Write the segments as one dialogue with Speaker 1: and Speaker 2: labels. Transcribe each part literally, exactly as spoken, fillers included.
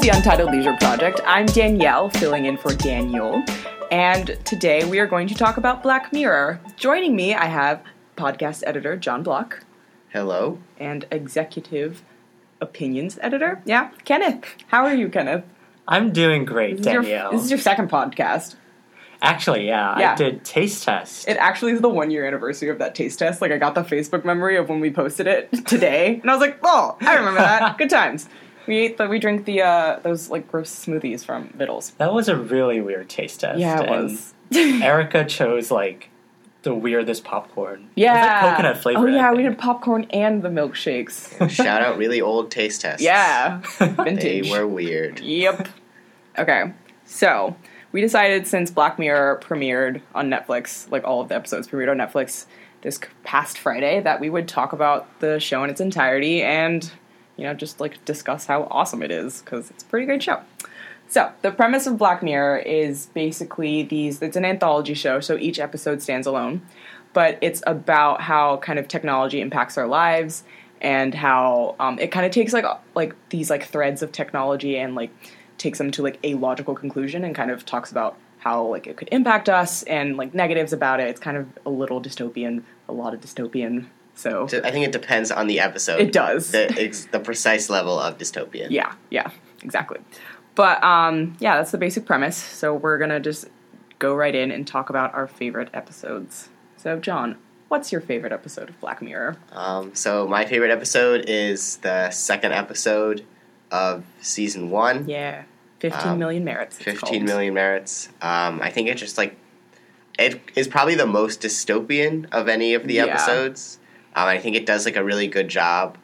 Speaker 1: the Untitled Leisure Project. I'm Danielle, filling in for Daniel, and today we are going to talk about Black Mirror. Joining me, I have podcast editor John Block.
Speaker 2: Hello.
Speaker 1: And executive opinions editor, yeah, Kenneth. How are you, Kenneth?
Speaker 3: I'm doing great,
Speaker 1: This is
Speaker 3: Danielle.
Speaker 1: Your, this is your second podcast.
Speaker 3: Actually, yeah,
Speaker 1: Yeah.
Speaker 3: I did taste test.
Speaker 1: It actually is the one year anniversary of that taste test. Like, I got the Facebook memory of when we posted it today, and I was like, oh, I remember that. Good times. We ate the, we drink the, uh, those, like, gross smoothies from Vittles.
Speaker 3: That was a really weird taste test.
Speaker 1: Yeah, it
Speaker 3: and
Speaker 1: was.
Speaker 3: Erica chose, like, the weirdest popcorn.
Speaker 1: Yeah.
Speaker 3: It was like coconut flavor.
Speaker 1: Oh, yeah,
Speaker 3: I
Speaker 1: we
Speaker 3: think.
Speaker 1: did popcorn and the milkshakes.
Speaker 2: Shout out really old taste tests.
Speaker 1: Yeah.
Speaker 2: They
Speaker 1: Vintage.
Speaker 2: were weird.
Speaker 1: Yep. Okay. So, we decided since Black Mirror premiered on Netflix, like all of the episodes premiered on Netflix this past Friday, that we would talk about the show in its entirety and, you know, just, like, discuss how awesome it is, because it's a pretty great show. So, the premise of Black Mirror is basically these, it's an anthology show, so each episode stands alone, but it's about how kind of technology impacts our lives, and how um, it kind of takes, like, like these, like, threads of technology and, like, takes them to, like, a logical conclusion and kind of talks about how, like, it could impact us and, like, negatives about it. It's kind of a little dystopian, a lot of dystopian, so...
Speaker 2: I think it depends on the episode.
Speaker 1: It does.
Speaker 2: The, it's the precise level of dystopian.
Speaker 1: Yeah, yeah, exactly. But, um, yeah, that's the basic premise, so we're gonna just go right in and talk about our favorite episodes. So, John, what's your favorite episode of Black Mirror?
Speaker 2: Um, so my favorite episode is the second episode of season one.
Speaker 1: Yeah, fifteen
Speaker 2: Um,
Speaker 1: million merits. it's
Speaker 2: Fifteen
Speaker 1: called.
Speaker 2: million merits. Um, I think it's just like it is probably the most dystopian of any of the
Speaker 1: Yeah.
Speaker 2: episodes. Um, I think it does like a really good job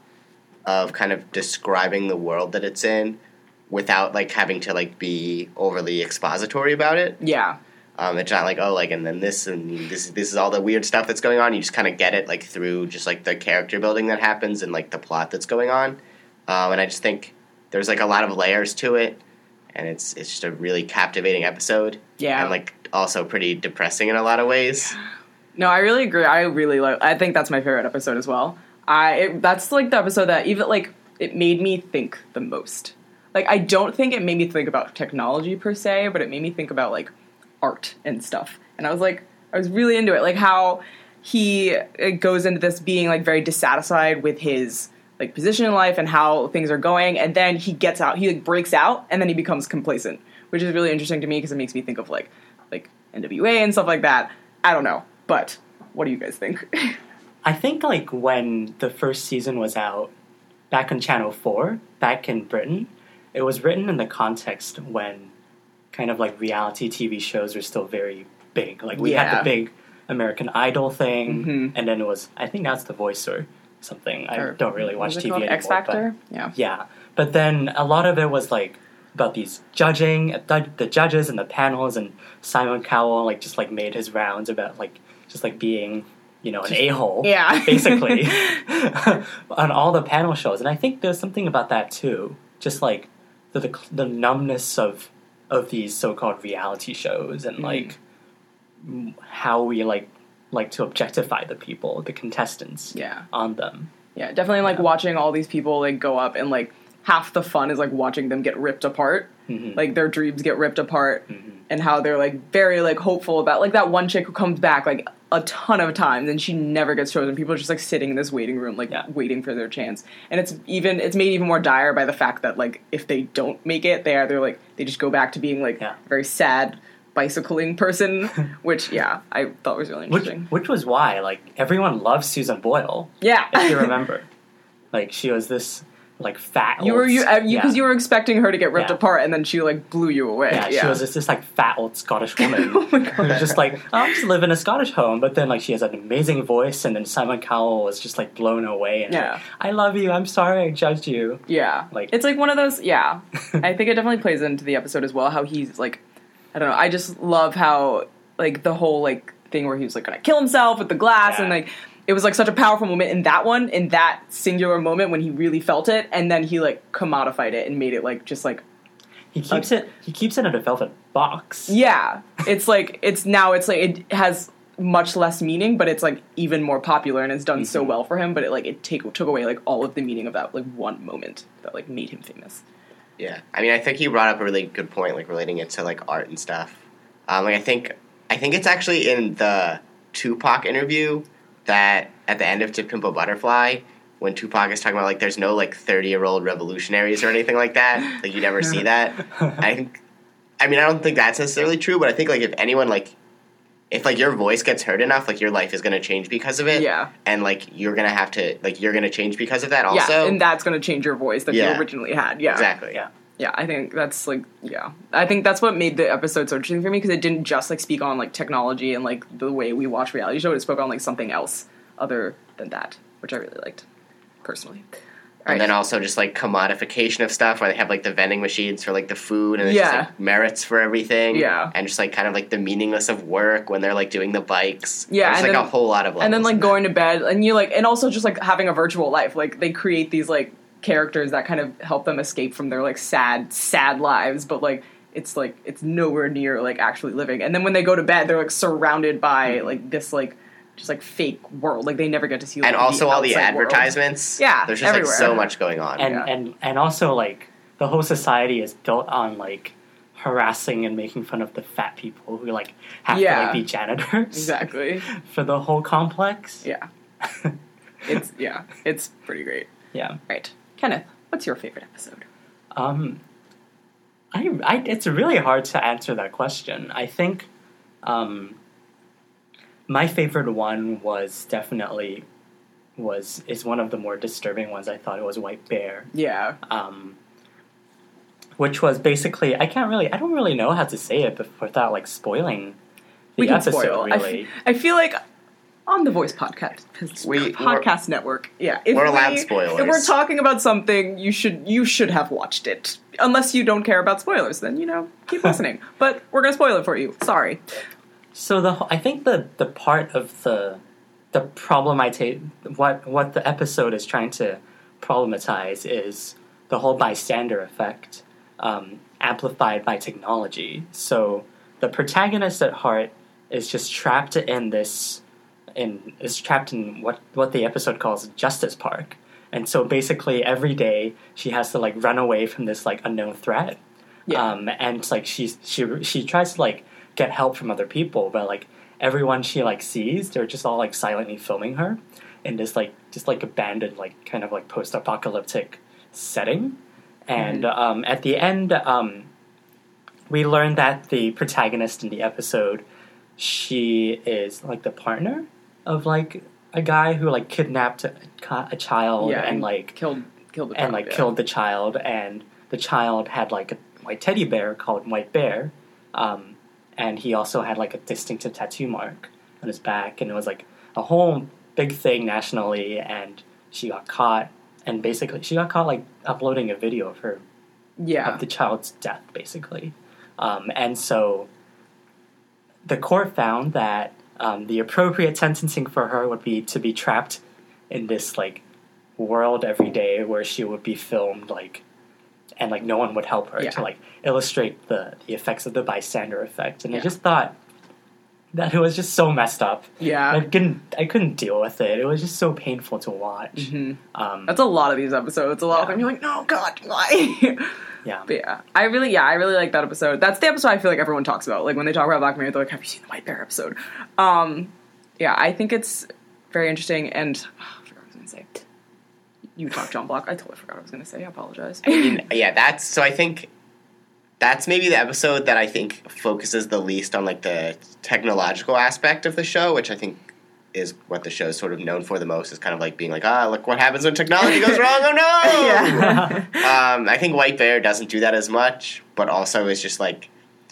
Speaker 2: of kind of describing the world that it's in without like having to like be overly expository about it.
Speaker 1: Yeah,
Speaker 2: Um, it's not like, oh, like, and then this, and this, this is all the weird stuff that's going on. You just kind of get it, like, through just, like, the character building that happens and, like, the plot that's going on. Um, and I just think there's, like, a lot of layers to it, and it's it's just a really captivating episode.
Speaker 1: Yeah.
Speaker 2: And, like, also pretty depressing in a lot of ways.
Speaker 1: no, I really agree. I really like. I think that's my favorite episode as well. I it, that's like the episode that even like it made me think the most. Like, I don't think it made me think about technology per se, but it made me think about like art and stuff. And I was like, I was really into it. Like how he it goes into this being like very dissatisfied with his like position in life and how things are going, and then he gets out, he like breaks out, and then he becomes complacent, which is really interesting to me because it makes me think of like like N W A and stuff like that. I don't know, but what do you guys think?
Speaker 3: I think, like, when the first season was out, back on Channel four, back in Britain, it was written in the context when kind of, like, reality T V shows were still very big. Like, we
Speaker 1: Yeah.
Speaker 3: had the big American Idol thing,
Speaker 1: Mhm.
Speaker 3: and then it was, I think that's The Voice or something. I
Speaker 1: Or-
Speaker 3: don't really
Speaker 1: what
Speaker 3: watch
Speaker 1: was it
Speaker 3: T V
Speaker 1: called?
Speaker 3: anymore.
Speaker 1: X Factor?
Speaker 3: But,
Speaker 1: Yeah.
Speaker 3: yeah. But then a lot of it was, like, about these judging, the, the judges and the panels, and Simon Cowell, like, just, like, made his rounds about, like, just, like, being, you know, an a-hole.
Speaker 1: Yeah.
Speaker 3: Basically. On all the panel shows. And I think there's something about that, too. Just, like, the the, the numbness of of these so-called reality shows and,
Speaker 1: Mm.
Speaker 3: like, m- how we, like, like to objectify the people, the contestants
Speaker 1: Yeah.
Speaker 3: on them.
Speaker 1: Yeah, definitely like
Speaker 3: Yeah.
Speaker 1: watching all these people like go up and like half the fun is like watching them get ripped apart.
Speaker 3: Mhm.
Speaker 1: Like their dreams get ripped apart
Speaker 3: Mhm.
Speaker 1: and how they're like very like hopeful about like that one chick who comes back like a ton of times and she never gets chosen. People are just like sitting in this waiting room like
Speaker 3: Yeah.
Speaker 1: waiting for their chance. And it's even it's made even more dire by the fact that like if they don't make it, they either like they just go back to being like
Speaker 3: Yeah.
Speaker 1: a very sad bicycling person, which yeah, I thought was really
Speaker 3: Which,
Speaker 1: interesting.
Speaker 3: which was why, like, everyone loves Susan Boyle,
Speaker 1: yeah.
Speaker 3: if you remember. Like, she was this, like, fat
Speaker 1: You
Speaker 3: old...
Speaker 1: were you because you,
Speaker 3: yeah.
Speaker 1: 'cause you were expecting her to get ripped
Speaker 3: Yeah.
Speaker 1: apart, and then she like blew you away.
Speaker 3: Yeah,
Speaker 1: Yeah,
Speaker 3: she was just this, like, fat old Scottish woman.
Speaker 1: Oh my
Speaker 3: Who was
Speaker 1: God.
Speaker 3: just like, oh, I just live in a Scottish home. But then, like, she has an amazing voice, and then Simon Cowell was just, like, blown away. And
Speaker 1: Yeah.
Speaker 3: like, I love you, I'm sorry I judged you.
Speaker 1: yeah.
Speaker 3: Like-
Speaker 1: It's like one of those. Yeah, I think it definitely plays into the episode as well. How he's like, I don't know. I just love how like the whole like thing where he was like gonna kill himself with the glass,
Speaker 3: Yeah.
Speaker 1: and like it was like such a powerful moment in that one, in that singular moment when he really felt it, and then he like commodified it and made it like just like
Speaker 3: He keeps it. He keeps it in a velvet box.
Speaker 1: yeah. It's like it's now it's like it has much less meaning, but it's like even more popular and it's done so
Speaker 3: Mhm.
Speaker 1: well for him. But it like it take took away like all of the meaning of that like one moment that like made him famous.
Speaker 2: Yeah, I mean, I think you brought up a really good point, like relating it to like art and stuff. Um, like I think, I think it's actually in the Tupac interview that at the end of To Pimp a Butterfly, when Tupac is talking about like there's no like thirty year old revolutionaries or anything like that, like you never see that. I think, I mean, I don't think that's necessarily true, but I think like if anyone like, if like your voice gets heard enough, like your life is gonna change because of it.
Speaker 1: Yeah.
Speaker 2: And like you're gonna have to like you're gonna change because of that also.
Speaker 1: Yeah, and that's gonna change your voice that
Speaker 2: Yeah.
Speaker 1: you originally had. Yeah.
Speaker 2: Exactly.
Speaker 3: Yeah.
Speaker 1: Yeah, I think that's like yeah. I think that's what made the episode so interesting for me because it didn't just like speak on like technology and like the way we watch reality show. It spoke on like something else other than that, which I really liked personally.
Speaker 2: And then also just like commodification of stuff where they have like the vending machines for like the food and it's
Speaker 1: Yeah.
Speaker 2: just like merits for everything.
Speaker 1: Yeah.
Speaker 2: And just like kind of like the meaningless of work when they're like doing the bikes.
Speaker 1: Yeah,
Speaker 2: There's
Speaker 1: and
Speaker 2: like
Speaker 1: then-
Speaker 2: a whole lot of levels.
Speaker 1: and then like
Speaker 2: in that.
Speaker 1: going to bed and you like and also just like having a virtual life. Like they create these like characters that kind of help them escape from their like sad sad lives, but like it's like it's nowhere near like actually living. And then when they go to bed they're like surrounded by
Speaker 2: Mm-hmm.
Speaker 1: like this like just like fake world. Like they never get to see like,
Speaker 2: And also all the
Speaker 1: outside world.
Speaker 2: advertisements.
Speaker 1: Yeah,
Speaker 2: There's just
Speaker 1: everywhere.
Speaker 2: like so much going on.
Speaker 3: and
Speaker 1: Yeah.
Speaker 3: and and also like the whole society is built on like harassing and making fun of the fat people who like have
Speaker 1: Yeah.
Speaker 3: to like be janitors
Speaker 1: Exactly.
Speaker 3: for the whole complex.
Speaker 1: Yeah. It's yeah, it's pretty great.
Speaker 3: Yeah.
Speaker 1: Right. Kenneth, what's your favorite episode?
Speaker 3: Um, I, I it's really hard to answer that question. I think, um, my favorite one was definitely was is one of the more disturbing ones. I thought it was White Bear.
Speaker 1: Yeah.
Speaker 3: Um, which was basically I can't really I don't really know how to say it bef- without like spoiling the
Speaker 1: We can
Speaker 3: episode.
Speaker 1: spoil. I,
Speaker 3: Really,
Speaker 1: f- I feel like on the Voice Podcast
Speaker 2: We-
Speaker 1: podcast network. Yeah, if
Speaker 2: we're allowed
Speaker 1: we-
Speaker 2: spoilers.
Speaker 1: If we're talking about something, you should you should have watched it. Unless you don't care about spoilers, then you know keep listening. But we're gonna spoil it for you. Sorry.
Speaker 3: So the wh- I think the the part of the the problem I take what what the episode is trying to problematize is the whole bystander effect, um, amplified by technology. So the protagonist at heart is just trapped in this in is trapped in what what the episode calls Justice Park. And so basically every day she has to like run away from this like unknown threat.
Speaker 1: Yeah.
Speaker 3: Um, and like she's she she tries to like get help from other people, but like everyone she like sees, they're just all like silently filming her in this like just like abandoned like kind of like post-apocalyptic setting. And
Speaker 1: Mm-hmm.
Speaker 3: um, at the end, um, we learn that the protagonist in the episode, she is like the partner of like a guy who like kidnapped a, a child
Speaker 1: yeah,
Speaker 3: and like
Speaker 1: killed killed the
Speaker 3: and
Speaker 1: child,
Speaker 3: like
Speaker 1: yeah.
Speaker 3: killed the child, and the child had like a white teddy bear called White Bear, um, and he also had like a distinctive tattoo mark on his back, and it was like a whole big thing nationally, and she got caught, and basically she got caught like uploading a video of her
Speaker 1: Yeah.
Speaker 3: of the child's death, basically, um, and so the court found that um, the appropriate sentencing for her would be to be trapped in this like world every day where she would be filmed like and like no one would help her
Speaker 1: Yeah.
Speaker 3: to like illustrate the, the effects of the bystander effect. And I
Speaker 1: Yeah.
Speaker 3: just thought that it was just so messed up.
Speaker 1: Yeah.
Speaker 3: I couldn't I couldn't deal with it. It was just so painful to watch.
Speaker 1: Mhm.
Speaker 3: Um,
Speaker 1: That's a lot of these episodes. A lot of
Speaker 3: Yeah.
Speaker 1: them you're like, no, God, why?
Speaker 3: yeah.
Speaker 1: But yeah, I really, yeah, I really like that episode. That's the episode I feel like everyone talks about. Like when they talk about Black Mirror, they're like, "Have you seen the White Bear episode?" Um, yeah, I think it's very interesting. And oh, I forgot what I was going to say. You talk John Block. I totally forgot what I was going to say. I apologize.
Speaker 2: I mean, yeah, that's so. I think that's maybe the episode that I think focuses the least on like the technological aspect of the show, which I think is what the show is sort of known for the most. Is kind of like being like, ah, look what happens when technology goes wrong. Oh no!
Speaker 1: Yeah.
Speaker 2: Um, I think White Bear doesn't do that as much, but also is just like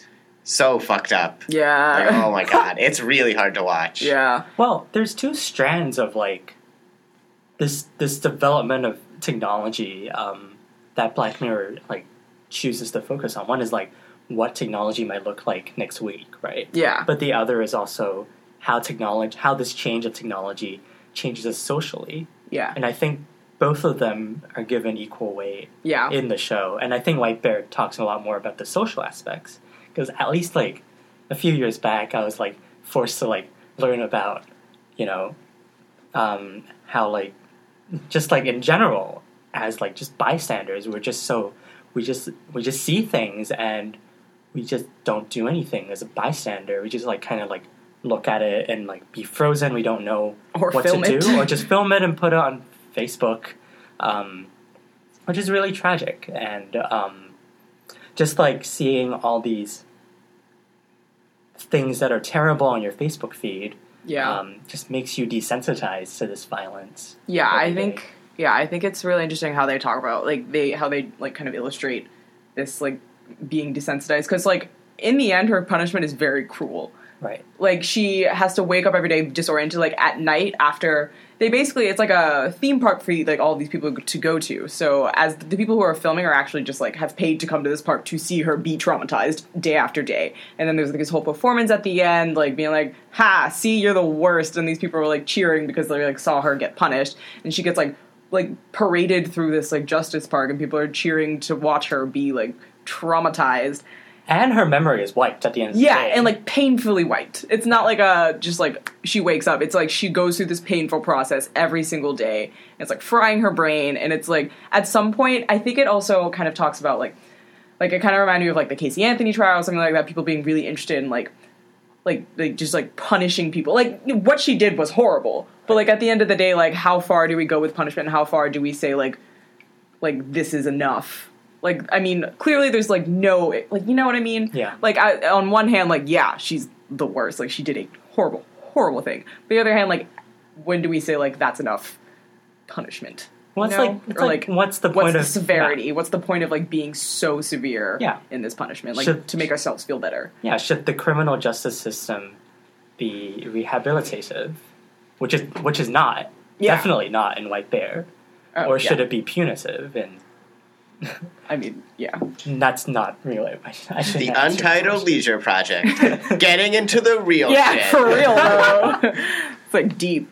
Speaker 2: so fucked up.
Speaker 1: Yeah.
Speaker 2: Like, oh my god, it's really hard to watch.
Speaker 1: Yeah.
Speaker 3: Well, there's two strands of like this this development of technology um, that Black Mirror like chooses to focus on. One is like what technology might look like next week, right?
Speaker 1: Yeah.
Speaker 3: But the other is also how technology, how this change of technology changes us socially.
Speaker 1: Yeah.
Speaker 3: And I think both of them are given equal weight
Speaker 1: Yeah.
Speaker 3: in the show. And I think White Bear talks a lot more about the social aspects. Because at least like a few years back, I was like forced to like learn about, you know, um, how like just like in general, as like just bystanders, we're just so we just we just see things and we just don't do anything as a bystander. We just like kind of like look at it and like be frozen. We don't know
Speaker 1: Or
Speaker 3: what
Speaker 1: film
Speaker 3: to
Speaker 1: it.
Speaker 3: do, or just film it and put it on Facebook, um, which is really tragic. And um, just like seeing all these things that are terrible on your Facebook feed,
Speaker 1: Yeah.
Speaker 3: um, just makes you desensitized to this violence.
Speaker 1: Yeah,
Speaker 3: every
Speaker 1: I
Speaker 3: day.
Speaker 1: think yeah, I think it's really interesting how they talk about like they how they like kind of illustrate this like being desensitized because like in the end her punishment is very cruel.
Speaker 3: Right.
Speaker 1: Like she has to wake up every day disoriented like at night after they basically it's like a theme park for like all these people to go to. So as the people who are filming are actually just like have paid to come to this park to see her be traumatized day after day. And then there's like this whole performance at the end like being like, "Ha, see, you're the worst." And these people are like cheering because they like saw her get punished and she gets like like paraded through this like justice park and people are cheering to watch her be like traumatized.
Speaker 3: And her memory is wiped at the end of
Speaker 1: Yeah,
Speaker 3: the day.
Speaker 1: and like painfully wiped. It's not like a just like she wakes up. It's like she goes through this painful process every single day. It's like frying her brain, and it's like at some point, I think it also kind of talks about like, like it kind of reminded me of like the Casey Anthony trial or something like that. People being really interested in like, like like just like punishing people. Like what she did was horrible, but like at the end of the day, like how far do we go with punishment? And how far do we say like, like this is enough? Like, I mean, clearly there's, like, no, like, you know what I mean?
Speaker 3: Yeah.
Speaker 1: Like, I, on one hand, like, yeah, she's the worst. Like, she did a horrible, horrible thing. But the other hand, like, when do we say, like, that's enough punishment?
Speaker 3: Well, it's
Speaker 1: You know?
Speaker 3: like, it's
Speaker 1: Or,
Speaker 3: like, what's the point
Speaker 1: what's the
Speaker 3: of
Speaker 1: severity?
Speaker 3: Yeah.
Speaker 1: What's the point of, like, being so severe
Speaker 3: Yeah.
Speaker 1: in this punishment? Like,
Speaker 3: Should-
Speaker 1: to make ourselves feel better.
Speaker 3: Yeah, should the criminal justice system be rehabilitative? Which is which is not.
Speaker 1: Yeah.
Speaker 3: Definitely not in White Bear.
Speaker 1: Oh,
Speaker 3: or should
Speaker 1: yeah.
Speaker 3: it be punitive? And
Speaker 1: I mean, yeah.
Speaker 3: that's not really. I, should- I shouldn't
Speaker 2: The
Speaker 3: answer this
Speaker 2: Untitled
Speaker 3: question.
Speaker 2: Leisure Project. Getting into the real
Speaker 1: Yeah,
Speaker 2: shit.
Speaker 1: for real, though. It's, like, deep.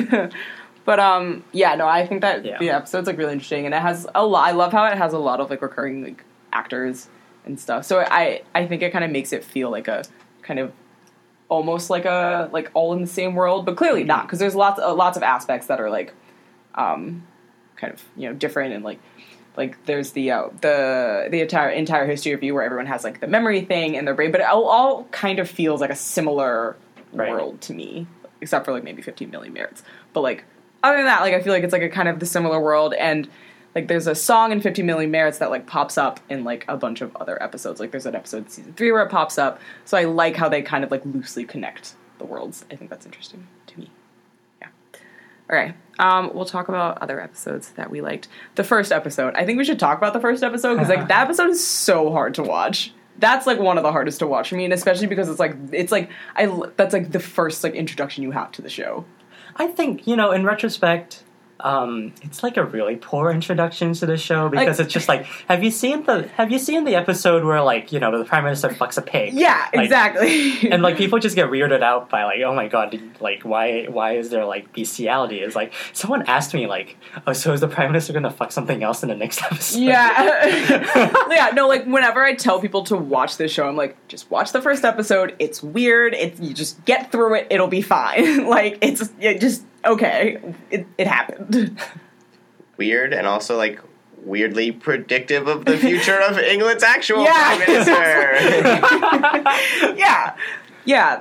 Speaker 1: But, um, yeah, no, I think that
Speaker 3: Yeah.
Speaker 1: the episode's, like, really interesting. And it has a lot, I love how it has a lot of, like, recurring, like, actors and stuff. So I, I think it kind of makes it feel like a kind of almost like a, like, all in the same world. But clearly not, because there's lots, uh, lots of aspects that are, like, um, kind of, you know, different and, like, like there's the uh, the the entire entire history of you where everyone has like the memory thing in their brain, but it all, all kind of feels like a similar
Speaker 3: Right.
Speaker 1: world to me, except for like maybe fifteen million merits. But like other than that, like I feel like it's like a kind of the similar world, and like there's a song in fifteen million merits that like pops up in like a bunch of other episodes. Like there's an episode in season three where it pops up, so I like how they kind of like loosely connect the worlds. I think that's interesting to me. Yeah. All right. Um, we'll talk about other episodes that we liked. The first episode. I think we should talk about the first episode because like that episode is so hard to watch. That's like one of the hardest to watch for me, and especially because it's like it's like I that's like the first like introduction you have to the show.
Speaker 3: I think, you know, in retrospect, um, it's like a really poor introduction to the show because
Speaker 1: Like-
Speaker 3: it's just like, have you seen the have you seen the episode where like, you know, the prime minister fucks a pig?
Speaker 1: Yeah,
Speaker 3: Like,
Speaker 1: exactly.
Speaker 3: And like people just get weirded out by like, oh my god, did- like why why is there like bestiality? It's like someone asked me like, oh, so is the prime minister gonna fuck something else in the next episode?
Speaker 1: Yeah. Yeah, no, like, whenever I tell people to watch this show, I'm like, just watch the first episode. It's weird. It's, you just get through it. It'll be fine. Like, it's it just, okay. It, it happened.
Speaker 2: Weird and also like weirdly predictive of the future of England's actual
Speaker 1: Yeah.
Speaker 2: prime minister.
Speaker 1: Yeah. Yeah.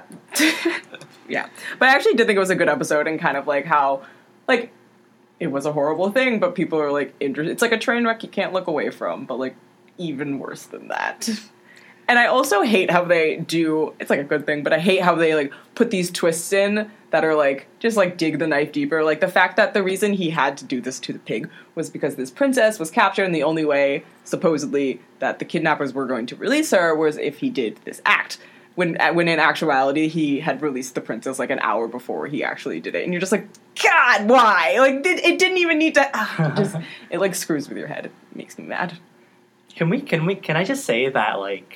Speaker 1: Yeah. But I actually did think it was a good episode and kind of like how, like, it was a horrible thing, but people are like interested. It's like a train wreck you can't look away from, but like even worse than that. And I also hate how they do, it's like a good thing, but I hate how they like put these twists in that are like, just like dig the knife deeper. Like the fact that the reason he had to do this to the pig was because this princess was captured, and the only way, supposedly, that the kidnappers were going to release her was if he did this act. When, when in actuality, he had released the princess like an hour before he actually did it. And you're just like, God, why? Like, it, it didn't even need to, ah, it just, it like screws with your head. It makes me mad.
Speaker 3: Can we can we can I just say that like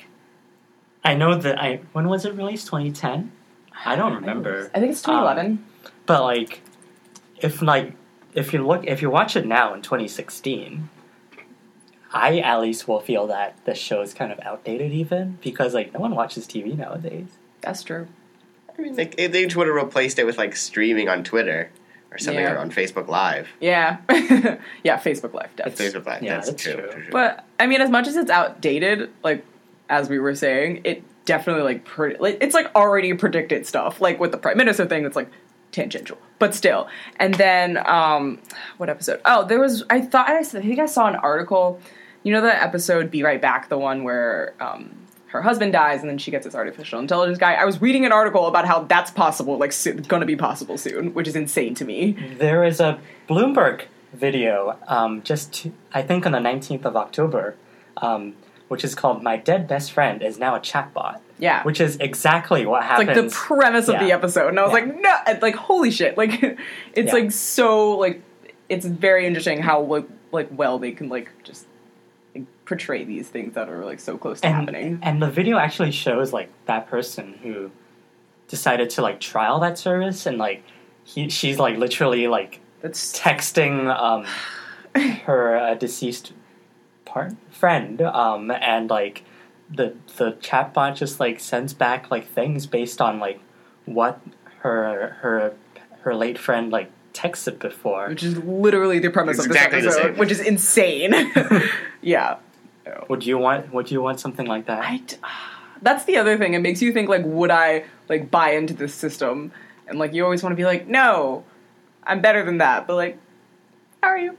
Speaker 3: I know that I when was it released? twenty ten? I don't remember.
Speaker 1: I think it's twenty eleven.
Speaker 3: Um, but like if like if you look if you watch it now in twenty sixteen, I at least will feel that the show is kind of outdated even because like no one watches T V nowadays.
Speaker 1: That's true.
Speaker 2: I mean, like, they just would have replaced it with like streaming on Twitter, or something
Speaker 1: Yeah.
Speaker 2: or on Facebook Live.
Speaker 1: Yeah. Yeah, Facebook Live, definitely.
Speaker 2: Facebook Live,
Speaker 3: Yeah,
Speaker 2: that's,
Speaker 3: that's
Speaker 2: true.
Speaker 3: true.
Speaker 2: true, true.
Speaker 1: But, I mean, as much as it's outdated, like, as we were saying, it definitely, like, pre- like it's, like, already predicted stuff. Like, with the Prime Minister thing, it's, like, tangential. But still. And then, um, what episode? Oh, there was, I thought, I think I saw an article, you know the episode Be Right Back, the one where, um, her husband dies and then she gets this artificial intelligence guy. I was reading an article about how that's possible, like, so- going to be possible soon, which is insane to me.
Speaker 3: There is a Bloomberg video, um, just I think on the nineteenth of October, um, which is called "My Dead Best Friend Is Now a Chatbot."
Speaker 1: Yeah.
Speaker 3: Which is exactly what
Speaker 1: It's
Speaker 3: happens.
Speaker 1: like the premise of the
Speaker 3: Yeah.
Speaker 1: episode, and I was
Speaker 3: Yeah.
Speaker 1: like, no, it's like holy shit, like it's
Speaker 3: Yeah.
Speaker 1: like so like it's very interesting how like, like well they can like just like, portray these things that are like so close to
Speaker 3: and,
Speaker 1: happening.
Speaker 3: and the video actually shows like that person who decided to like trial that service, and like he she's like literally like
Speaker 1: That's
Speaker 3: texting um, her uh, deceased part friend, um, and like the the chatbot just like sends back like things based on like what her her her late friend like texted before.
Speaker 1: which is literally the premise
Speaker 2: It's
Speaker 1: of this
Speaker 2: exactly the
Speaker 1: episode,
Speaker 2: same.
Speaker 1: which is insane. Yeah.
Speaker 3: Would you want Would you want something like that?
Speaker 1: I d- that's the other thing. It makes you think like, would I like buy into this system? And like, you always want to be like, no, I'm better than that. But like, how are you?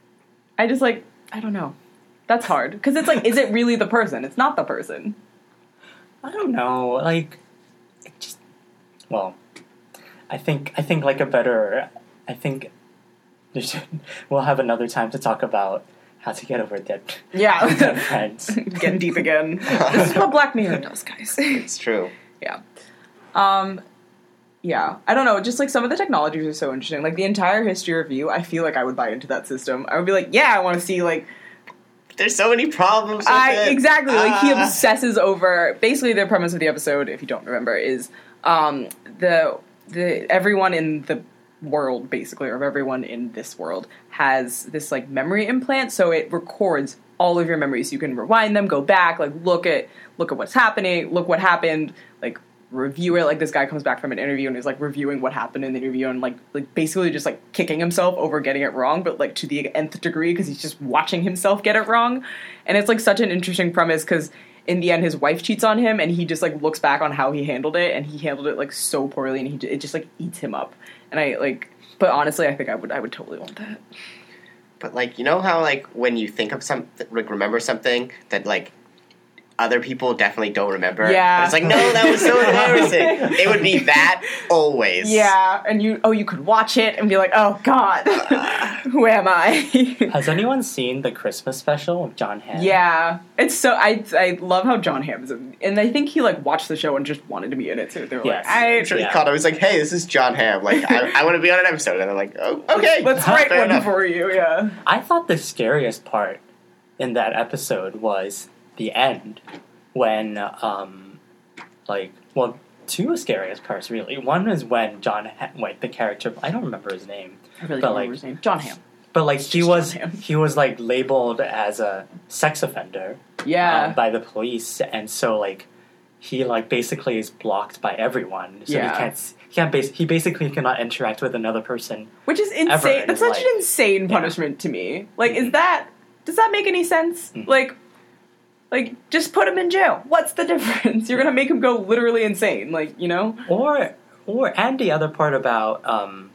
Speaker 1: I just like, I don't know. That's hard because it's like, is it really the person? It's not the person.
Speaker 3: I don't know. Like, it just well, I think I think like a better. I think there should, we'll have another time to talk about how to get over dead
Speaker 1: Yeah.
Speaker 3: dead friends.
Speaker 1: Getting deep again. This is what Black Mirror does, guys.
Speaker 2: It's true.
Speaker 1: Yeah. Um, yeah. I don't know. Just like some of the technologies are so interesting. Like the entire history review, I feel like I would buy into that system. I would be like, yeah, I want to see like
Speaker 2: There's so many problems with
Speaker 1: I
Speaker 2: it.
Speaker 1: exactly like he
Speaker 2: Ah.
Speaker 1: obsesses over. Basically, the premise of the episode, if you don't remember, is um, the the everyone in the world, basically, or everyone in this world has this like memory implant, so it records all of your memories. You can rewind them, go back, like look at look at what's happening, look what happened, like review it. Like this guy comes back from an interview and is like reviewing what happened in the interview and like like basically just like kicking himself over getting it wrong, but like to the nth degree because he's just watching himself get it wrong. And it's like such an interesting premise because in the end his wife cheats on him and he just like looks back on how he handled it and he handled it like so poorly and he it just like eats him up. And I like, but honestly, I think I would I would totally want that.
Speaker 2: But like, you know how like when you think of something, like remember something that like other people definitely don't remember.
Speaker 1: Yeah.
Speaker 2: But it's like, no, that was so embarrassing. It would be that always.
Speaker 1: Yeah, and you oh you could watch it and be like, oh god, who am I?
Speaker 3: Has anyone seen the Christmas special of John Hamm?
Speaker 1: Yeah, it's so I I love how John Hamm is, in, and I think he like watched the show and just wanted to be in it too. They were
Speaker 3: Yes.
Speaker 1: like, I
Speaker 2: I'm sure he
Speaker 3: Yeah.
Speaker 2: called. I was like, hey, this is John Hamm. Like, I, I want to be on an episode. And they're like, oh, okay.
Speaker 1: let's write
Speaker 2: Fair
Speaker 1: one
Speaker 2: enough.
Speaker 1: for you. Yeah,
Speaker 3: I thought the scariest part in that episode was the end when, um, like, well, two scariest parts really. One is when John, ha- like the character, I don't remember his name,
Speaker 1: I really
Speaker 3: But,
Speaker 1: don't
Speaker 3: like-
Speaker 1: remember his name. John Hamm.
Speaker 3: but like he
Speaker 1: just
Speaker 3: was,
Speaker 1: John Hamm.
Speaker 3: he was like labeled as a sex offender
Speaker 1: Yeah,
Speaker 3: um, by the police, and so like he like basically is blocked by everyone. So
Speaker 1: Yeah.
Speaker 3: he can't, s- he can't bas- he basically cannot interact with another person.
Speaker 1: which is
Speaker 3: ever
Speaker 1: insane.
Speaker 3: in
Speaker 1: That's
Speaker 3: his
Speaker 1: such
Speaker 3: life.
Speaker 1: an insane
Speaker 3: Yeah.
Speaker 1: punishment to me. Like, is that does that make any sense?
Speaker 3: Mhm.
Speaker 1: Like. Like, just put him in jail. What's the difference? You're gonna make him go literally insane. Like, you know?
Speaker 3: Or, or, and the other part about, um,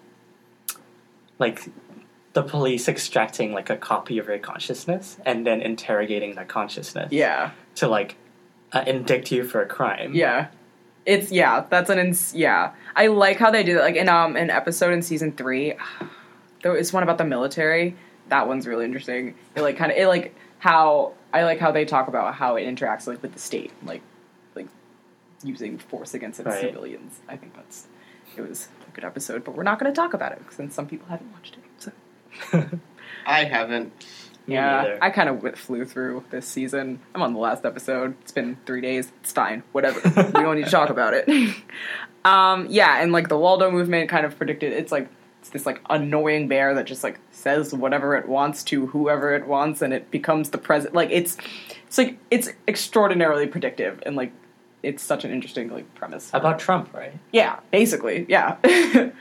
Speaker 3: like, the police extracting, like, a copy of your consciousness and then interrogating that consciousness
Speaker 1: Yeah.
Speaker 3: to, like, uh, indict you for a crime.
Speaker 1: Yeah. It's, yeah, that's an, ins- yeah. I like how they do that. Like, in um an episode in season three, there is one about the military. That one's really interesting. It, like, kind of, it, like, how, I like how they talk about how it interacts, like, with the state. Like, like, using force against its
Speaker 3: Right.
Speaker 1: civilians. I think that's, it was a good episode, but we're not going to talk about it, since some people haven't watched it, so.
Speaker 2: I haven't.
Speaker 3: Me
Speaker 1: Yeah,
Speaker 3: neither.
Speaker 1: I kind of w- flew through this season. I'm on the last episode. It's been three days. It's fine. Whatever. We don't need to talk about it. um, yeah, and like the Waldo movement kind of predicted. It's like it's this like annoying bear that just like says whatever it wants to whoever it wants, and it becomes the president. Like it's it's like it's extraordinarily predictive, and like it's such an interesting like premise.
Speaker 3: About Trump, right?
Speaker 1: Yeah, basically, yeah.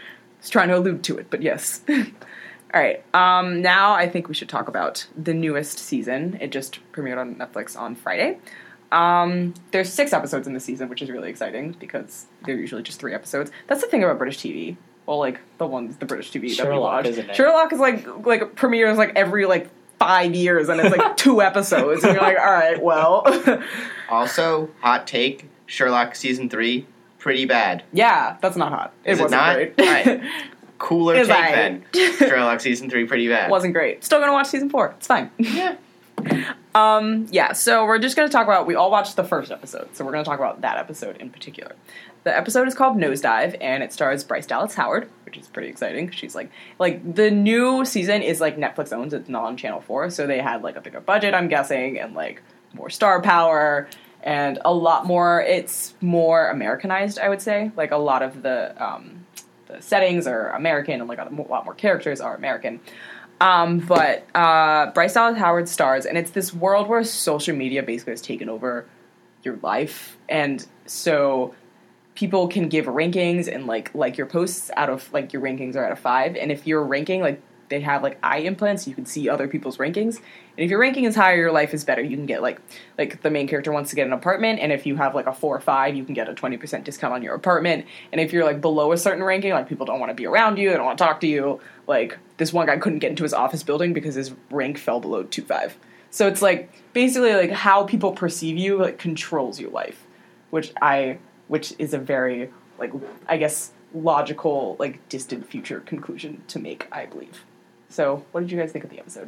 Speaker 1: was trying to allude to it, but yes. All right. Um, now I think we should talk about the newest season. It just premiered on Netflix on Friday. Um, there's six episodes in the season, which is really exciting because they're usually just three episodes. That's the thing about British T V. Well, like the ones, the British T V that we
Speaker 3: Sherlock,
Speaker 1: watch.
Speaker 3: isn't it?
Speaker 1: Sherlock is like like premieres like every like five years, and it's like two episodes, and you're like, all right, well.
Speaker 2: Also, hot take: Sherlock season three, pretty bad.
Speaker 1: Yeah, that's not hot. It
Speaker 2: Is it
Speaker 1: wasn't
Speaker 2: not?
Speaker 1: great.
Speaker 2: Right. Cooler
Speaker 1: It's
Speaker 2: take
Speaker 1: alright.
Speaker 2: then. Sherlock season three, pretty bad.
Speaker 1: Wasn't great. Still gonna watch season four. It's fine.
Speaker 2: Yeah.
Speaker 1: Um, yeah, so we're just going to talk about, we all watched the first episode, so we're going to talk about that episode in particular. The episode is called Nosedive, and it stars Bryce Dallas Howard, which is pretty exciting. She's like, like, the new season is, like, Netflix owns, it's not on Channel four, so they had, like, a bigger budget, I'm guessing, and, like, more star power, and a lot more, it's more Americanized, I would say. Like, a lot of the, um, the settings are American, and, like, a lot more characters are American. Um, but uh, Bryce Dallas Howard stars, and it's this world where social media basically has taken over your life, and so people can give rankings and like like your posts out of like your rankings are out of five, and if you're ranking like they have like eye implants, you can see other people's rankings, and if your ranking is higher, your life is better. You can get like like the main character wants to get an apartment, and if you have like a four or five, you can get a twenty percent discount on your apartment, and if you're like below a certain ranking, like people don't want to be around you, they don't want to talk to you. Like, this one guy couldn't get into his office building because his rank fell below two five. So it's, like, basically, like, how people perceive you, like, controls your life. Which I, which is a very, like, I guess, logical, like, distant future conclusion to make, I believe. So, what did you guys think of the episode?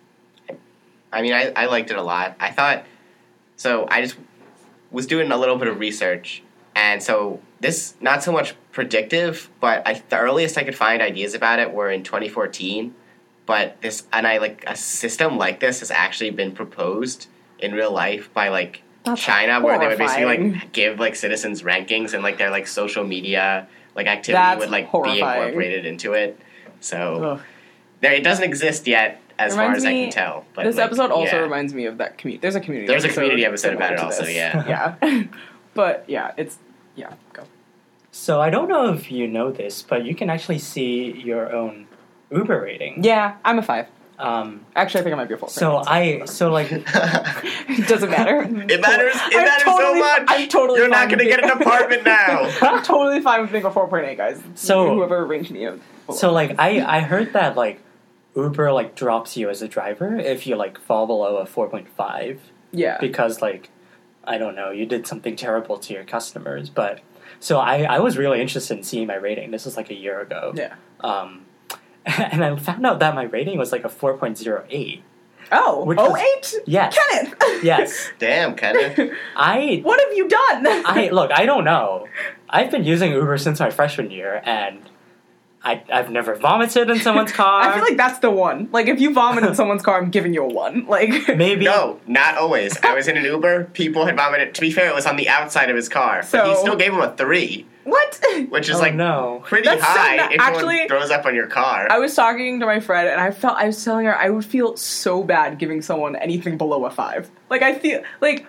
Speaker 2: I mean, I, I liked it a lot. I thought, so I just was doing a little bit of research, and so this, not so much predictive, but I, the earliest I could find ideas about it were in twenty fourteen, but this, and I, like, a system like this has actually been proposed in real life by, like,
Speaker 1: That's
Speaker 2: China, where they would basically,
Speaker 1: horrifying.
Speaker 2: like, give, like, citizens rankings, and, like, their, like, social media, like, activity
Speaker 1: That's
Speaker 2: would, like, be
Speaker 1: horrifying.
Speaker 2: incorporated into it. So,
Speaker 1: Ugh.
Speaker 2: there, it doesn't exist yet, as far
Speaker 1: Reminds
Speaker 2: as I
Speaker 1: me-
Speaker 2: can tell. But
Speaker 1: This
Speaker 2: like,
Speaker 1: episode also
Speaker 2: yeah.
Speaker 1: reminds me of that community. There's a community
Speaker 2: There's a
Speaker 1: episode
Speaker 2: community episode
Speaker 1: similar
Speaker 2: about it
Speaker 1: to
Speaker 2: also,
Speaker 1: this.
Speaker 2: yeah.
Speaker 1: Yeah. But, yeah, it's, yeah, go.
Speaker 3: So I don't know if you know this, but you can actually see your own Uber rating.
Speaker 1: Yeah, I'm a five.
Speaker 3: Um,
Speaker 1: Actually, I think I might be a four.
Speaker 3: so I, so like,
Speaker 1: It doesn't matter.
Speaker 2: It matters. It
Speaker 1: I'm
Speaker 2: matters
Speaker 1: totally-
Speaker 2: so much.
Speaker 1: I'm totally
Speaker 2: You're not
Speaker 1: fine
Speaker 2: going to
Speaker 1: with
Speaker 2: get an
Speaker 1: it.
Speaker 2: apartment now.
Speaker 1: I'm totally fine with being a four point eight, guys.
Speaker 3: So-
Speaker 1: whoever ranked me. a-
Speaker 3: so like I, I heard that like Uber like drops you as a driver if you like fall below a four point five
Speaker 1: yeah.
Speaker 3: because like I don't know, you did something terrible to your customers. But so I, I was really interested in seeing my rating. This was like a year ago.
Speaker 1: Yeah.
Speaker 3: Um, and I found out that my rating was like a four point oh eight.
Speaker 1: Oh,
Speaker 3: Which
Speaker 1: oh
Speaker 3: was-
Speaker 1: eight?
Speaker 3: Yes.
Speaker 1: Kenneth!
Speaker 3: Yes.
Speaker 2: Damn, Kenneth.
Speaker 3: I
Speaker 1: What have you done?
Speaker 3: I look, I don't know. I've been using Uber since my freshman year, and I, I've never vomited in someone's car.
Speaker 1: I feel like that's the one. Like, if you vomit in someone's car, I'm giving you a one. Like,
Speaker 3: maybe
Speaker 2: No, not always. I was in an Uber. People had vomited. To be fair, it was on the outside of his car. But he
Speaker 1: So-
Speaker 2: still gave him a three,
Speaker 1: what?
Speaker 2: which is
Speaker 3: Oh,
Speaker 2: like
Speaker 3: no.
Speaker 2: pretty
Speaker 1: That's so
Speaker 2: high
Speaker 1: not-
Speaker 2: if
Speaker 1: actually-
Speaker 2: someone throws up on your car.
Speaker 1: I was talking to my friend, and I felt I was telling her I would feel so bad giving someone anything below a five. Like, I feel like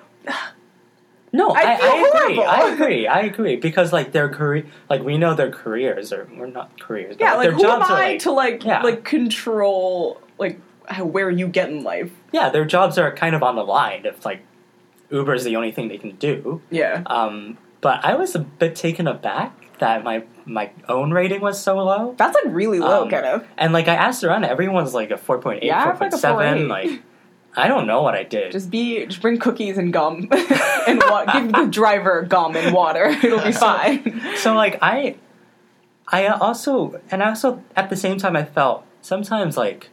Speaker 3: No,
Speaker 1: I
Speaker 3: I,
Speaker 1: feel
Speaker 3: I agree.
Speaker 1: horrible.
Speaker 3: I agree. I agree because like their career, like we know their careers are, we're not careers. But
Speaker 1: yeah, like
Speaker 3: their
Speaker 1: who am
Speaker 3: jobs are
Speaker 1: I
Speaker 3: like,
Speaker 1: to like
Speaker 3: yeah.
Speaker 1: like control like how, where you get in life?
Speaker 3: yeah, their jobs are kind of on the line if like Uber is the only thing they can do.
Speaker 1: Yeah.
Speaker 3: Um, but I was a bit taken aback that my my own rating was so low.
Speaker 1: That's like really low,
Speaker 3: Um,
Speaker 1: Kenneth.
Speaker 3: And like I asked around, everyone's like a four point eight,
Speaker 1: Yeah,
Speaker 3: four
Speaker 1: it's like
Speaker 3: point
Speaker 1: a four
Speaker 3: seven.
Speaker 1: point eight.
Speaker 3: Like I don't know what I did.
Speaker 1: Just be, just bring cookies and gum, and wa- give the driver gum and water. It'll be fine.
Speaker 3: So like I, I also and I also at the same time I felt sometimes like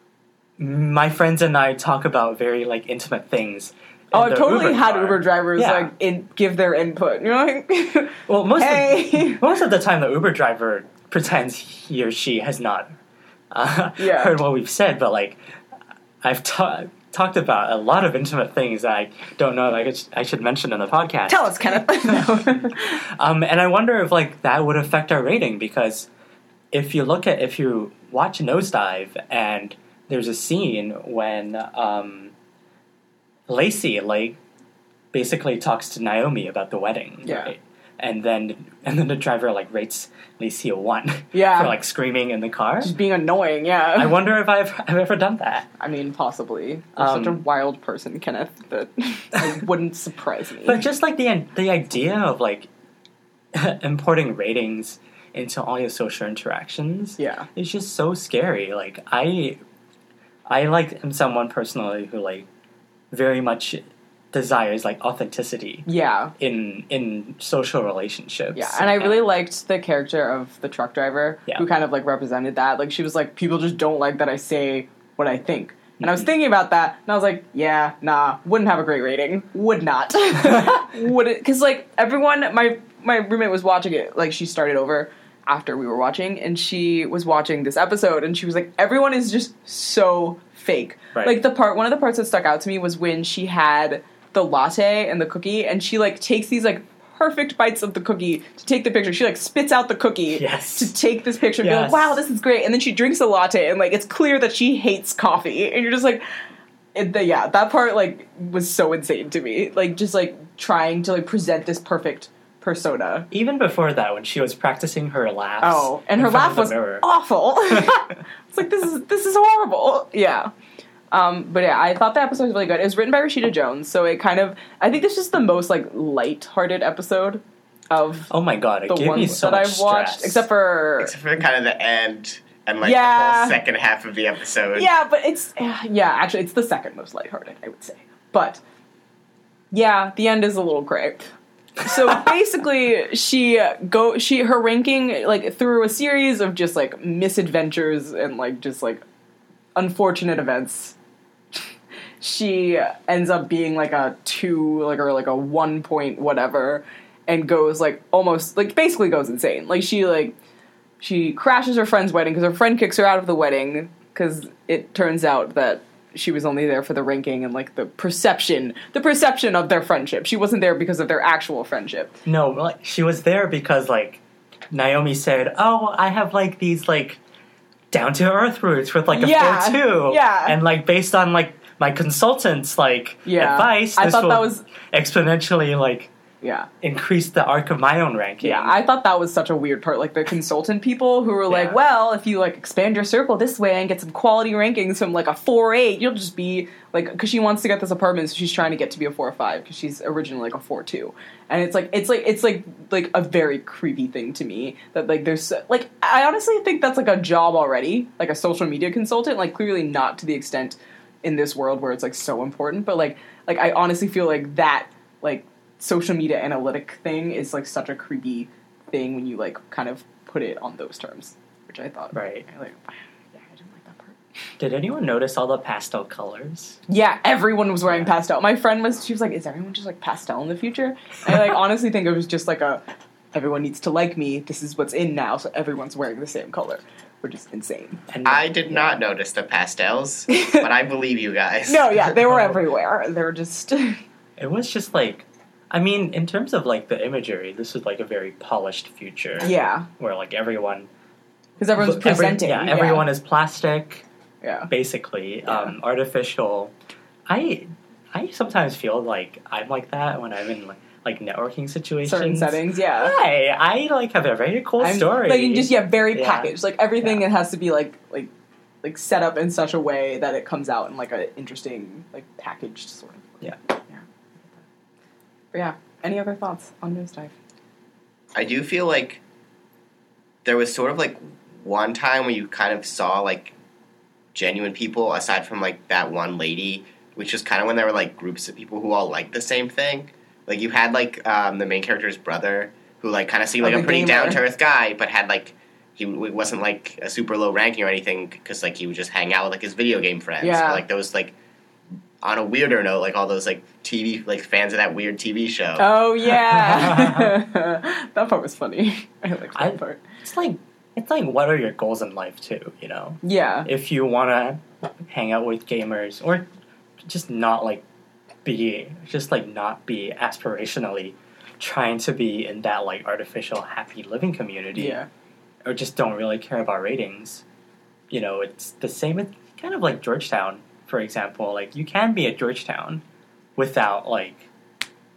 Speaker 3: my friends and I talk about very like intimate things.
Speaker 1: Oh,
Speaker 3: in
Speaker 1: I've
Speaker 3: the
Speaker 1: totally
Speaker 3: Uber
Speaker 1: had
Speaker 3: car.
Speaker 1: Uber drivers
Speaker 3: Yeah.
Speaker 1: like in, give their input. You're like,
Speaker 3: Well, most
Speaker 1: hey.
Speaker 3: of, most of the time the Uber driver pretends he or she has not uh,
Speaker 1: Yeah.
Speaker 3: heard what we've said, but like I've ta- talked about a lot of intimate things that I don't know like I, sh- I should mention in the podcast.
Speaker 1: Tell us, Kenneth. No.
Speaker 3: Um, and I wonder if like that would affect our rating because if you look at if you watch Nosedive and there's a scene when um, Lacey like basically talks to Naomi about the wedding,
Speaker 1: Yeah.
Speaker 3: right? and then and then the driver like rates Lacey a one
Speaker 1: Yeah.
Speaker 3: for like screaming in the car.
Speaker 1: Just being annoying, yeah.
Speaker 3: I wonder if I've I've ever done that.
Speaker 1: I mean, possibly. You're
Speaker 3: Um,
Speaker 1: such a wild person, Kenneth, that it wouldn't surprise me.
Speaker 3: But just like the the idea of like importing ratings into all your social interactions,
Speaker 1: yeah.
Speaker 3: is just so scary. Like I, I like am someone personally who like very much desires like authenticity
Speaker 1: Yeah.
Speaker 3: in in social relationships.
Speaker 1: Yeah, and I really liked the character of the truck driver
Speaker 3: Yeah.
Speaker 1: who kind of like represented that. Like she was like, people just don't like that I say what I think. And I was
Speaker 3: Mhm.
Speaker 1: thinking about that, and I was like, yeah, nah, wouldn't have a great rating. Would not. Would it? Because like everyone, my my roommate was watching it. Like she started over after we were watching, and she was watching this episode, and she was like, everyone is just so fake.
Speaker 3: Right.
Speaker 1: Like the part, one of the parts that stuck out to me was when she had the latte and the cookie, and she like takes these like perfect bites of the cookie to take the picture. She like spits out the cookie
Speaker 3: Yes.
Speaker 1: to take this picture and be like,
Speaker 3: Yes.
Speaker 1: wow, this is great. And then she drinks a latte, and like it's clear that she hates coffee, and you're just like, it, the, yeah, that part like was so insane to me. Like just like trying to like present this perfect persona.
Speaker 3: Even before that, when she was practicing her laughs.
Speaker 1: Oh, and
Speaker 3: in
Speaker 1: her
Speaker 3: front
Speaker 1: laugh
Speaker 3: of the
Speaker 1: was
Speaker 3: mirror.
Speaker 1: awful. It's like this is this is horrible. Yeah. Um, but yeah, I thought the episode was really good. It was written by Rashida Jones, so it kind of I think this is the most like light-hearted episode of
Speaker 3: Oh my god, it
Speaker 1: the
Speaker 3: gave me
Speaker 1: ones
Speaker 3: so
Speaker 1: that
Speaker 3: much
Speaker 1: I've watched,
Speaker 3: stress.
Speaker 1: except for
Speaker 2: Except for kind of the end and like the
Speaker 1: Yeah.
Speaker 2: whole second half of the episode.
Speaker 1: yeah, but it's yeah, actually, it's the second most lighthearted, I would say. But yeah, the end is a little cray. So basically, she go she her ranking like through a series of just like misadventures and like just like unfortunate events. She ends up being like a two, like or like a one point whatever, and goes like almost like basically goes insane. Like she like she crashes her friend's wedding because her friend kicks her out of the wedding because it turns out that she was only there for the ranking and like the perception, the perception of their friendship. She wasn't there because of their actual friendship.
Speaker 3: No, like she was there because like Naomi said, "Oh, I have like these like down to earth roots with like a
Speaker 1: Yeah,
Speaker 3: four two,
Speaker 1: yeah.
Speaker 3: and like based on like my consultant's like
Speaker 1: Yeah.
Speaker 3: advice,
Speaker 1: I
Speaker 3: this
Speaker 1: thought
Speaker 3: will
Speaker 1: that was-
Speaker 3: exponentially like
Speaker 1: Yeah.
Speaker 3: increase the arc of my own ranking."
Speaker 1: Yeah, I thought that was such a weird part. Like the consultant people who were like,
Speaker 3: Yeah.
Speaker 1: well, if you like expand your circle this way and get some quality rankings from like a four eight, you'll just be like, because she wants to get this apartment, so she's trying to get to be a four five because she's originally like a four two, and it's like it's like it's like like a very creepy thing to me that like there's like I honestly think that's like a job already, like a social media consultant, like clearly not to the extent in this world where it's like so important, but like like I honestly feel like that like social media analytic thing is like such a creepy thing when you like kind of put it on those terms, which I thought
Speaker 3: Right.
Speaker 1: I like yeah I didn't like that part.
Speaker 3: Did anyone notice all the pastel colors?
Speaker 1: Yeah, everyone was wearing pastel. My friend was she was like, is everyone just like pastel in the future? And I like honestly think it was just like a everyone needs to like me, this is what's in now, so everyone's wearing the same color, which is insane.
Speaker 3: And
Speaker 2: I did not notice the pastels, but I believe you guys.
Speaker 1: No, yeah, they were everywhere. They were just
Speaker 3: It was just like, I mean, in terms of like the imagery, this was like a very polished future.
Speaker 1: yeah,
Speaker 3: Where like everyone,
Speaker 1: because everyone's
Speaker 3: every-
Speaker 1: presenting.
Speaker 3: yeah, everyone is plastic,
Speaker 1: yeah.
Speaker 3: basically,
Speaker 1: Yeah.
Speaker 3: um, artificial. I I sometimes feel like I'm like that when I'm in like, like networking situations.
Speaker 1: Certain settings, yeah.
Speaker 3: Hi, I like have a very cool
Speaker 1: I'm,
Speaker 3: story.
Speaker 1: Like you just yeah, very
Speaker 3: Yeah.
Speaker 1: packaged. Like everything
Speaker 3: Yeah.
Speaker 1: it has to be like like like set up in such a way that it comes out in like a interesting like packaged sort of.
Speaker 3: Yeah.
Speaker 1: Yeah. But yeah. Any other thoughts on Nosedive?
Speaker 2: I do feel like there was sort of like one time where you kind of saw like genuine people aside from like that one lady, which was kind of when there were like groups of people who all liked the same thing. Like you had like um, the main character's brother who like kind of seemed
Speaker 1: Oh,
Speaker 2: like
Speaker 1: the
Speaker 2: a pretty
Speaker 1: gamer.
Speaker 2: down to earth guy, but had like he w- wasn't like a super low ranking or anything because like he would just hang out with like his video game friends.
Speaker 1: Yeah.
Speaker 2: Or, like those like on a weirder note, like all those like T V like fans of that weird T V show.
Speaker 1: Oh yeah. That part was funny. I liked that
Speaker 3: I-
Speaker 1: part.
Speaker 3: It's like it's like what are your goals in life too? You know,
Speaker 1: Yeah.
Speaker 3: if you want to hang out with gamers or just not like be just like not be aspirationally trying to be in that like artificial happy living community,
Speaker 1: Yeah.
Speaker 3: or just don't really care about ratings. You know, it's the same. It's kind of like Georgetown, for example. Like you can be at Georgetown without like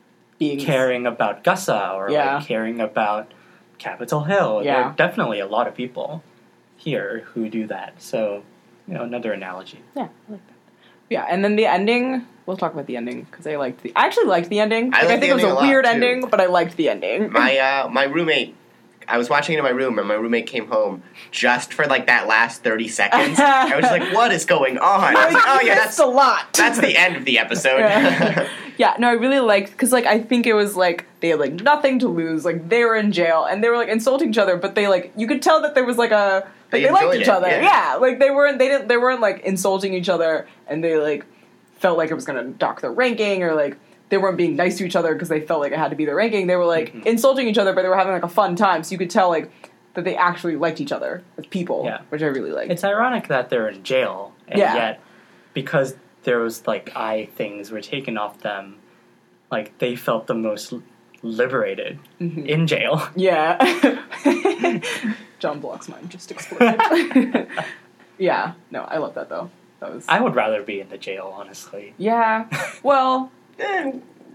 Speaker 1: being
Speaker 3: caring about Gussa or
Speaker 1: Yeah.
Speaker 3: like caring about Capitol Hill. There
Speaker 1: Yeah.
Speaker 3: are definitely a lot of people here who do that. So, you know, another analogy.
Speaker 1: Yeah, I like that. Yeah, and then the ending. We'll talk about the ending because I liked the. I actually liked the ending.
Speaker 2: I
Speaker 1: Like,
Speaker 2: liked
Speaker 1: I think
Speaker 2: the
Speaker 1: it was
Speaker 2: ending
Speaker 1: a
Speaker 2: a lot,
Speaker 1: weird
Speaker 2: too.
Speaker 1: ending, but I liked the ending.
Speaker 2: My uh, my roommate, I was watching it in my room, and my roommate came home just for like that last thirty seconds. I was like, "What is going on?" I was like, "Oh yeah,
Speaker 1: that's
Speaker 2: that's
Speaker 1: a lot.
Speaker 2: that's the end of the episode."
Speaker 1: Yeah. Yeah, no, I really liked because like I think it was like they had like nothing to lose. Like they were in jail and they were like insulting each other, but they like you could tell that there was like a like,
Speaker 2: They
Speaker 1: they, liked
Speaker 2: enjoyed
Speaker 1: each
Speaker 2: it,
Speaker 1: other.
Speaker 2: yeah.
Speaker 1: Yeah. like they weren't they didn't they weren't like insulting each other and they like felt like it was gonna dock their ranking or like they weren't being nice to each other because they felt like it had to be their ranking. They were like
Speaker 3: Mhm.
Speaker 1: insulting each other, but they were having like a fun time. So you could tell like that they actually liked each other as people,
Speaker 3: Yeah.
Speaker 1: which I really liked.
Speaker 3: It's ironic that they're in jail, and
Speaker 1: Yeah.
Speaker 3: yet because there was like eye things were taken off them, like they felt the most liberated
Speaker 1: Mhm.
Speaker 3: in jail.
Speaker 1: Yeah. John Block's mind just exploded. Yeah. No, I love that though. That was
Speaker 3: I would rather be in the jail, honestly.
Speaker 1: Yeah. Well,
Speaker 2: Eh,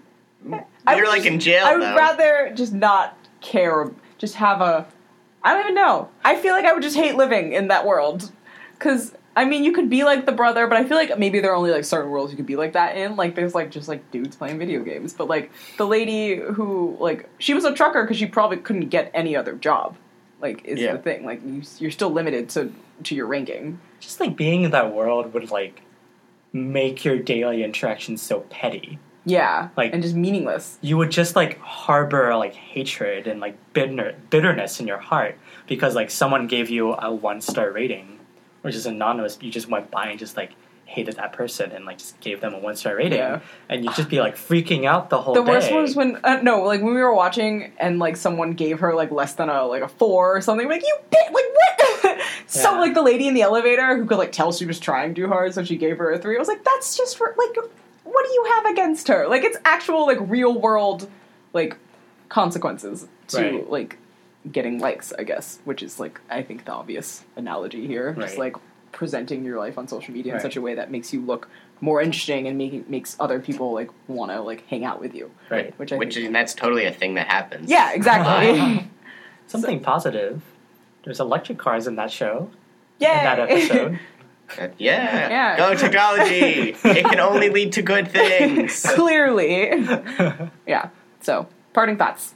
Speaker 1: I
Speaker 2: You're
Speaker 1: would
Speaker 2: like
Speaker 1: just-
Speaker 2: in jail
Speaker 1: I would
Speaker 2: though.
Speaker 1: rather just not care, just have a I don't even know. I feel like I would just hate living in that world. Cuz I mean, you could be like the brother, but I feel like maybe there are only like certain worlds you could be like that in. Like there's like just like dudes playing video games, but like the lady who like she was a trucker cuz she probably couldn't get any other job. Like is
Speaker 2: Yeah.
Speaker 1: the thing. Like you you're still limited to to your ranking.
Speaker 3: Just like being in that world would like make your daily interactions so petty.
Speaker 1: Yeah.
Speaker 3: Like-
Speaker 1: and just meaningless.
Speaker 3: You would just like harbor like hatred and like bitter- bitterness in your heart because like someone gave you a one star rating, which is anonymous. You just went by and just like hated that person and like just gave them a one star rating,
Speaker 1: Yeah.
Speaker 3: and you'd just be like freaking out the whole
Speaker 1: The
Speaker 3: day.
Speaker 1: worst was when uh, no, like when we were watching and like someone gave her like less than a like a four or something. Like you bit like what? So
Speaker 3: Yeah.
Speaker 1: like the lady in the elevator who could like tell she was trying too hard, so she gave her a three. I was like, that's just for, like, what do you have against her? Like it's actual like real world like consequences to
Speaker 3: Right.
Speaker 1: like getting likes, I guess, which is like I think the obvious analogy here, just
Speaker 3: Right.
Speaker 1: like presenting your life on social media in
Speaker 3: Right.
Speaker 1: such a way that makes you look more interesting and making makes other people like want to like hang out with you.
Speaker 3: Right.
Speaker 1: Which I
Speaker 2: Which
Speaker 1: think,
Speaker 2: is, that's totally a thing that happens.
Speaker 1: yeah, exactly.
Speaker 3: Something positive. There's electric cars in that show.
Speaker 1: Yay!
Speaker 3: In that episode.
Speaker 2: Uh, yeah.
Speaker 1: Yeah.
Speaker 2: Go technology. It can only lead to good things.
Speaker 1: Clearly, yeah. So, parting thoughts.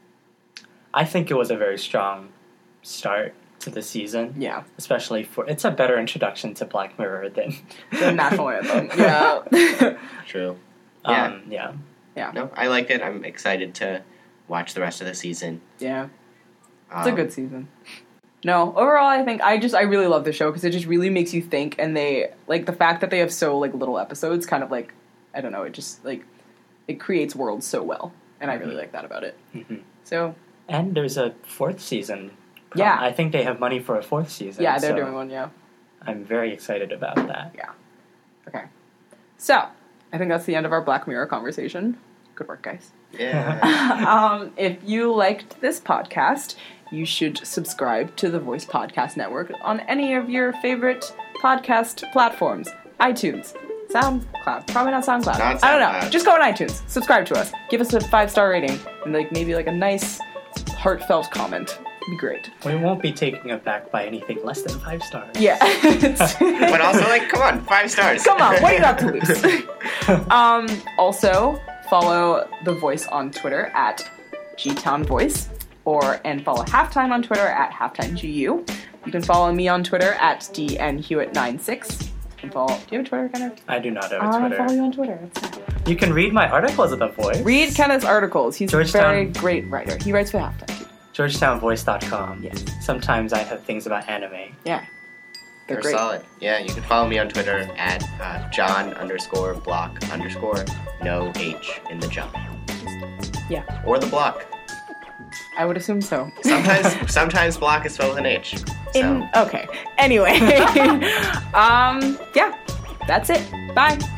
Speaker 3: I think it was a very strong start to the season.
Speaker 1: Yeah,
Speaker 3: Especially for it's a better introduction to Black Mirror than
Speaker 1: the national anthem. Yeah,
Speaker 2: True. Yeah.
Speaker 3: um, yeah.
Speaker 2: No, I liked it. I'm excited to watch the rest of the season.
Speaker 1: yeah.
Speaker 2: Um,
Speaker 1: It's a good season. No, overall, I think I just I really love the show because it just really makes you think, and they like the fact that they have so like little episodes. Kind of like I don't know, it just like it creates worlds so well, and I really
Speaker 3: Mhm.
Speaker 1: like that about it.
Speaker 3: hmm
Speaker 1: So
Speaker 3: And there's a fourth season.
Speaker 1: Yeah.
Speaker 3: I think they have money for a fourth season.
Speaker 1: yeah, they're
Speaker 3: so
Speaker 1: doing one. Yeah.
Speaker 3: I'm very excited about that.
Speaker 1: Okay. So I think that's the end of our Black Mirror conversation. Good work, guys.
Speaker 2: Yeah.
Speaker 1: um, if you liked this podcast, you should subscribe to the Voice Podcast Network on any of your favorite podcast platforms. iTunes, SoundCloud, probably not SoundCloud.
Speaker 2: Not
Speaker 1: I don't know.
Speaker 2: SoundCloud.
Speaker 1: Just go on iTunes, subscribe to us, give us a five star rating, and like maybe like a nice, heartfelt comment. It'd be great.
Speaker 3: We won't be taking it back by anything less than five stars.
Speaker 1: Yeah.
Speaker 2: But also, like, come on, five stars.
Speaker 1: Come on, what do you got to lose? um, also, follow The Voice on Twitter at GTownVoice, or and follow Halftime on Twitter at HalftimeGU. You can follow me on Twitter at D N Hewitt ninety-six. You can follow. Do you have a Twitter, Kenneth?
Speaker 3: I do not have a
Speaker 1: I
Speaker 3: Twitter.
Speaker 1: follow you on Twitter. That's fine.
Speaker 3: You can read my articles at The Voice.
Speaker 1: Read Kenneth's articles. He's a
Speaker 3: Georgetown-
Speaker 1: very great writer. He writes for Halftime too.
Speaker 3: Georgetown Voice dot com.
Speaker 1: Yes.
Speaker 3: Sometimes I have things about anime.
Speaker 1: Yeah. They're
Speaker 2: They're
Speaker 1: great.
Speaker 2: solid. Yeah, you can follow me on Twitter at uh, John underscore block underscore no H in the John.
Speaker 1: Yeah.
Speaker 2: Or the block.
Speaker 1: I would assume so.
Speaker 2: Sometimes sometimes block is spelled with an H. So
Speaker 1: In, okay. Anyway. um, yeah. That's it. Bye.